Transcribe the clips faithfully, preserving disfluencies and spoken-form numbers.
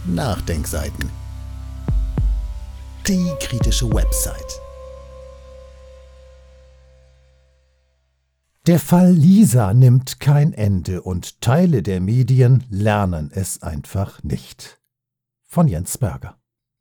Nachdenkseiten. Die kritische Website. Der Fall Lisa nimmt kein Ende und Teile der Medien lernen es einfach nicht. Von Jens Berger.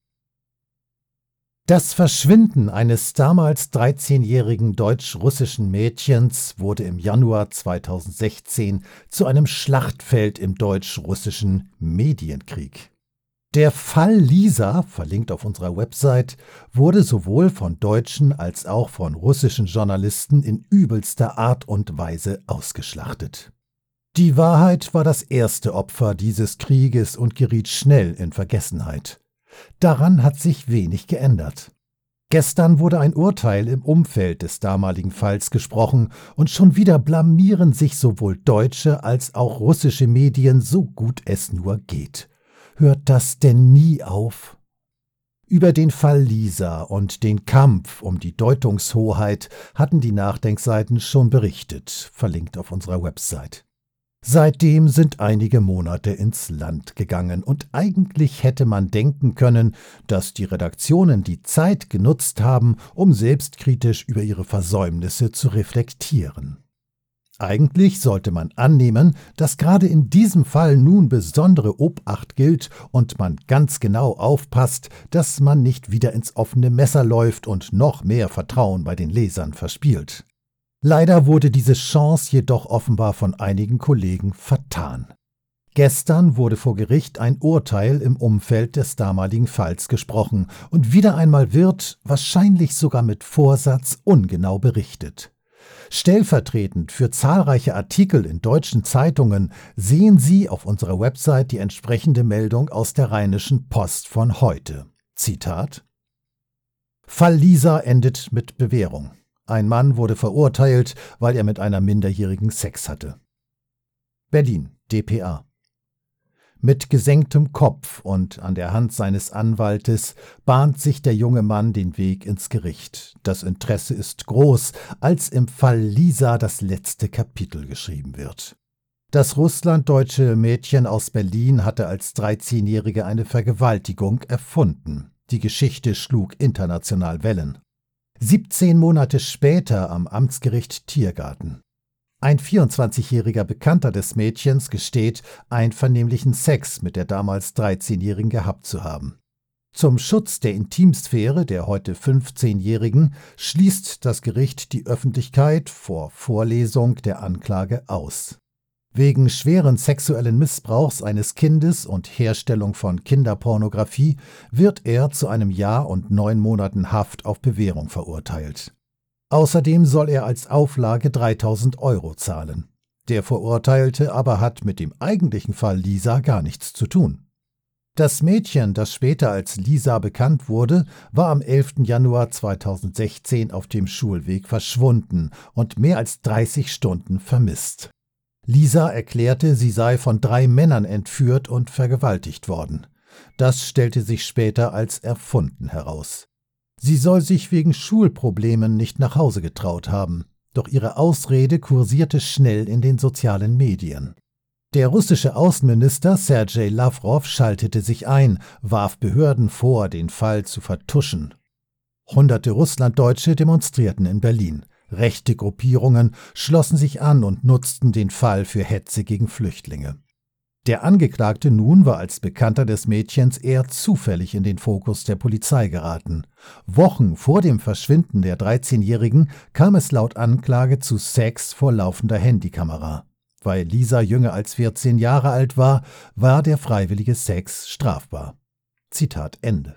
Das Verschwinden eines damals dreizehnjährigen deutsch-russischen Mädchens wurde im Januar zweitausendsechzehn zu einem Schlachtfeld im deutsch-russischen Medienkrieg. Der Fall Lisa, verlinkt auf unserer Website, wurde sowohl von deutschen als auch von russischen Journalisten in übelster Art und Weise ausgeschlachtet. Die Wahrheit war das erste Opfer dieses Krieges und geriet schnell in Vergessenheit. Daran hat sich wenig geändert. Gestern wurde ein Urteil im Umfeld des damaligen Falls gesprochen und schon wieder blamieren sich sowohl deutsche als auch russische Medien so gut es nur geht. Hört das denn nie auf? Über den Fall Lisa und den Kampf um die Deutungshoheit hatten die Nachdenkseiten schon berichtet, verlinkt auf unserer Website. Seitdem sind einige Monate ins Land gegangen und eigentlich hätte man denken können, dass die Redaktionen die Zeit genutzt haben, um selbstkritisch über ihre Versäumnisse zu reflektieren. Eigentlich sollte man annehmen, dass gerade in diesem Fall nun besondere Obacht gilt und man ganz genau aufpasst, dass man nicht wieder ins offene Messer läuft und noch mehr Vertrauen bei den Lesern verspielt. Leider wurde diese Chance jedoch offenbar von einigen Kollegen vertan. Gestern wurde vor Gericht ein Urteil im Umfeld des damaligen Falls gesprochen und wieder einmal wird, wahrscheinlich sogar mit Vorsatz, ungenau berichtet. Stellvertretend für zahlreiche Artikel in deutschen Zeitungen sehen Sie auf unserer Website die entsprechende Meldung aus der Rheinischen Post von heute. Zitat: Fall Lisa endet mit Bewährung. Ein Mann wurde verurteilt, weil er mit einer Minderjährigen Sex hatte. Berlin, D P A. Mit gesenktem Kopf und an der Hand seines Anwaltes bahnt sich der junge Mann den Weg ins Gericht. Das Interesse ist groß, als im Fall Lisa das letzte Kapitel geschrieben wird. Das russlanddeutsche Mädchen aus Berlin hatte als dreizehnjährige eine Vergewaltigung erfunden. Die Geschichte schlug international Wellen. siebzehn Monate später am Amtsgericht Tiergarten. Ein vierundzwanzigjähriger Bekannter des Mädchens gesteht, einvernehmlichen Sex mit der damals dreizehnjährigen gehabt zu haben. Zum Schutz der Intimsphäre der heute fünfzehnjährigen schließt das Gericht die Öffentlichkeit vor Vorlesung der Anklage aus. Wegen schweren sexuellen Missbrauchs eines Kindes und Herstellung von Kinderpornografie wird er zu einem Jahr und neun Monaten Haft auf Bewährung verurteilt. Außerdem soll er als Auflage dreitausend Euro zahlen. Der Verurteilte aber hat mit dem eigentlichen Fall Lisa gar nichts zu tun. Das Mädchen, das später als Lisa bekannt wurde, war am elften Januar zweitausendsechzehn auf dem Schulweg verschwunden und mehr als dreißig Stunden vermisst. Lisa erklärte, sie sei von drei Männern entführt und vergewaltigt worden. Das stellte sich später als erfunden heraus. Sie soll sich wegen Schulproblemen nicht nach Hause getraut haben, doch ihre Ausrede kursierte schnell in den sozialen Medien. Der russische Außenminister Sergei Lawrow schaltete sich ein, warf Behörden vor, den Fall zu vertuschen. Hunderte Russlanddeutsche demonstrierten in Berlin. Rechte Gruppierungen schlossen sich an und nutzten den Fall für Hetze gegen Flüchtlinge. Der Angeklagte nun war als Bekannter des Mädchens eher zufällig in den Fokus der Polizei geraten. Wochen vor dem Verschwinden der dreizehnjährigen kam es laut Anklage zu Sex vor laufender Handykamera. Weil Lisa jünger als vierzehn Jahre alt war, war der freiwillige Sex strafbar. Zitat Ende.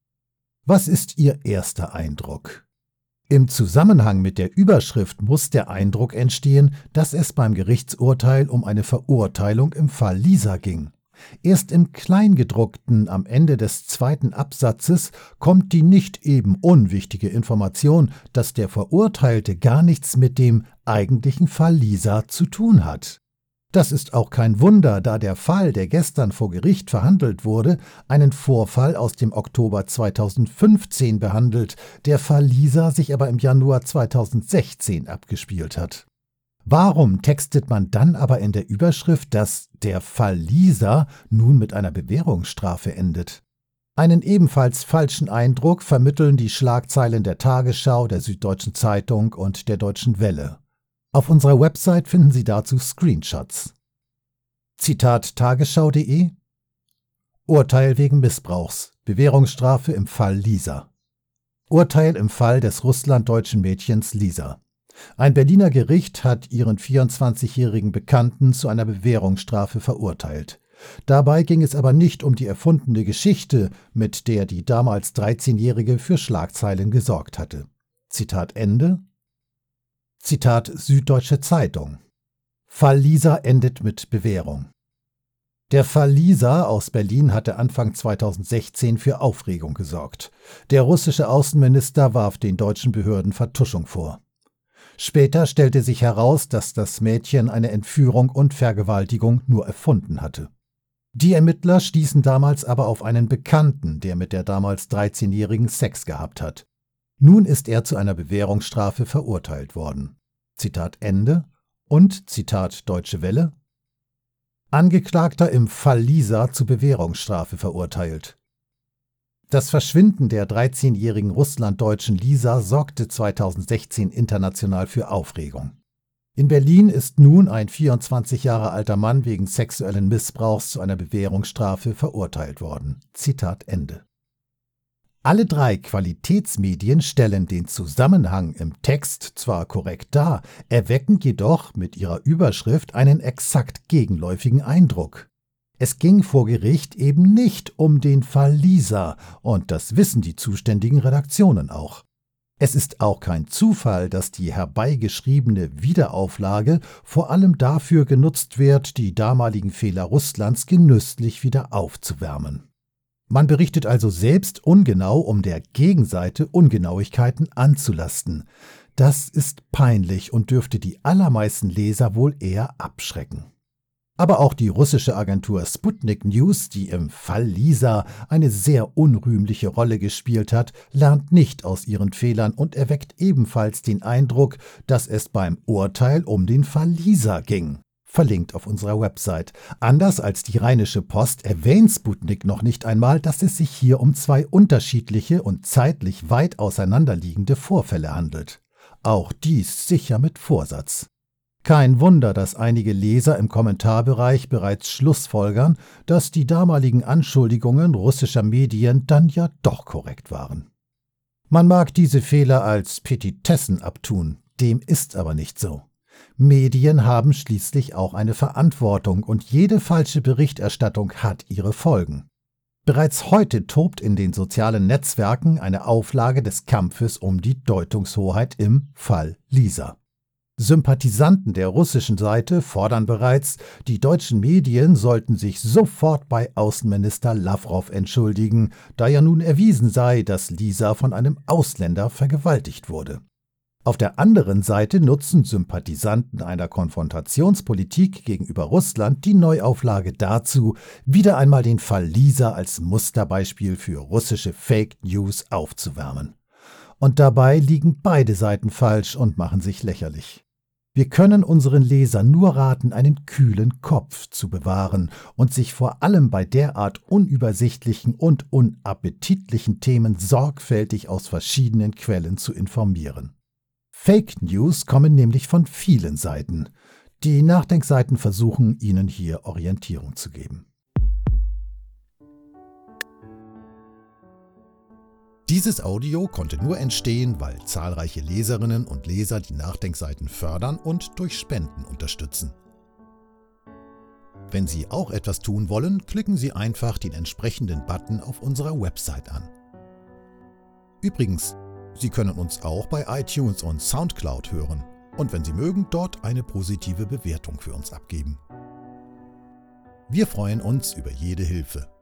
Was ist Ihr erster Eindruck? Im Zusammenhang mit der Überschrift muss der Eindruck entstehen, dass es beim Gerichtsurteil um eine Verurteilung im Fall Lisa ging. Erst im Kleingedruckten am Ende des zweiten Absatzes kommt die nicht eben unwichtige Information, dass der Verurteilte gar nichts mit dem eigentlichen Fall Lisa zu tun hat. Das ist auch kein Wunder, da der Fall, der gestern vor Gericht verhandelt wurde, einen Vorfall aus dem Oktober zweitausendfünfzehn behandelt, der Fall Lisa sich aber im Januar zweitausendsechzehn abgespielt hat. Warum textet man dann aber in der Überschrift, dass der Fall Lisa nun mit einer Bewährungsstrafe endet? Einen ebenfalls falschen Eindruck vermitteln die Schlagzeilen der Tagesschau, der Süddeutschen Zeitung und der Deutschen Welle. Auf unserer Website finden Sie dazu Screenshots. Zitat tagesschau punkt de: Urteil wegen Missbrauchs. Bewährungsstrafe im Fall Lisa. Urteil im Fall des russlanddeutschen Mädchens Lisa. Ein Berliner Gericht hat ihren vierundzwanzigjährigen Bekannten zu einer Bewährungsstrafe verurteilt. Dabei ging es aber nicht um die erfundene Geschichte, mit der die damals dreizehnjährige für Schlagzeilen gesorgt hatte. Zitat Ende. Zitat Süddeutsche Zeitung. Fall Lisa endet mit Bewährung. Der Fall Lisa aus Berlin hatte Anfang zweitausendsechzehn für Aufregung gesorgt. Der russische Außenminister warf den deutschen Behörden Vertuschung vor. Später stellte sich heraus, dass das Mädchen eine Entführung und Vergewaltigung nur erfunden hatte. Die Ermittler stießen damals aber auf einen Bekannten, der mit der damals dreizehnjährigen Sex gehabt hat. Nun ist er zu einer Bewährungsstrafe verurteilt worden. Zitat Ende und Zitat Deutsche Welle: Angeklagter im Fall Lisa zu Bewährungsstrafe verurteilt. Das Verschwinden der dreizehnjährigen russlanddeutschen Lisa sorgte zweitausendsechzehn international für Aufregung. In Berlin ist nun ein vierundzwanzig Jahre alter Mann wegen sexuellen Missbrauchs zu einer Bewährungsstrafe verurteilt worden. Zitat Ende. Alle drei Qualitätsmedien stellen den Zusammenhang im Text zwar korrekt dar, erwecken jedoch mit ihrer Überschrift einen exakt gegenläufigen Eindruck. Es ging vor Gericht eben nicht um den Fall Lisa, und das wissen die zuständigen Redaktionen auch. Es ist auch kein Zufall, dass die herbeigeschriebene Wiederauflage vor allem dafür genutzt wird, die damaligen Fehler Russlands genüsslich wieder aufzuwärmen. Man berichtet also selbst ungenau, um der Gegenseite Ungenauigkeiten anzulasten. Das ist peinlich und dürfte die allermeisten Leser wohl eher abschrecken. Aber auch die russische Agentur Sputnik News, die im Fall Lisa eine sehr unrühmliche Rolle gespielt hat, lernt nicht aus ihren Fehlern und erweckt ebenfalls den Eindruck, dass es beim Urteil um den Fall Lisa ging. Verlinkt auf unserer Website. Anders als die Rheinische Post erwähnt Sputnik noch nicht einmal, dass es sich hier um zwei unterschiedliche und zeitlich weit auseinanderliegende Vorfälle handelt. Auch dies sicher mit Vorsatz. Kein Wunder, dass einige Leser im Kommentarbereich bereits schlussfolgern, dass die damaligen Anschuldigungen russischer Medien dann ja doch korrekt waren. Man mag diese Fehler als Petitessen abtun, dem ist aber nicht so. Medien haben schließlich auch eine Verantwortung und jede falsche Berichterstattung hat ihre Folgen. Bereits heute tobt in den sozialen Netzwerken eine Auflage des Kampfes um die Deutungshoheit im Fall Lisa. Sympathisanten der russischen Seite fordern bereits, die deutschen Medien sollten sich sofort bei Außenminister Lawrow entschuldigen, da ja nun erwiesen sei, dass Lisa von einem Ausländer vergewaltigt wurde. Auf der anderen Seite nutzen Sympathisanten einer Konfrontationspolitik gegenüber Russland die Neuauflage dazu, wieder einmal den Fall Lisa als Musterbeispiel für russische Fake News aufzuwärmen. Und dabei liegen beide Seiten falsch und machen sich lächerlich. Wir können unseren Lesern nur raten, einen kühlen Kopf zu bewahren und sich vor allem bei derart unübersichtlichen und unappetitlichen Themen sorgfältig aus verschiedenen Quellen zu informieren. Fake News kommen nämlich von vielen Seiten. Die Nachdenkseiten versuchen, Ihnen hier Orientierung zu geben. Dieses Audio konnte nur entstehen, weil zahlreiche Leserinnen und Leser die Nachdenkseiten fördern und durch Spenden unterstützen. Wenn Sie auch etwas tun wollen, klicken Sie einfach den entsprechenden Button auf unserer Website an. Übrigens, Sie können uns auch bei iTunes und Soundcloud hören und wenn Sie mögen, dort eine positive Bewertung für uns abgeben. Wir freuen uns über jede Hilfe.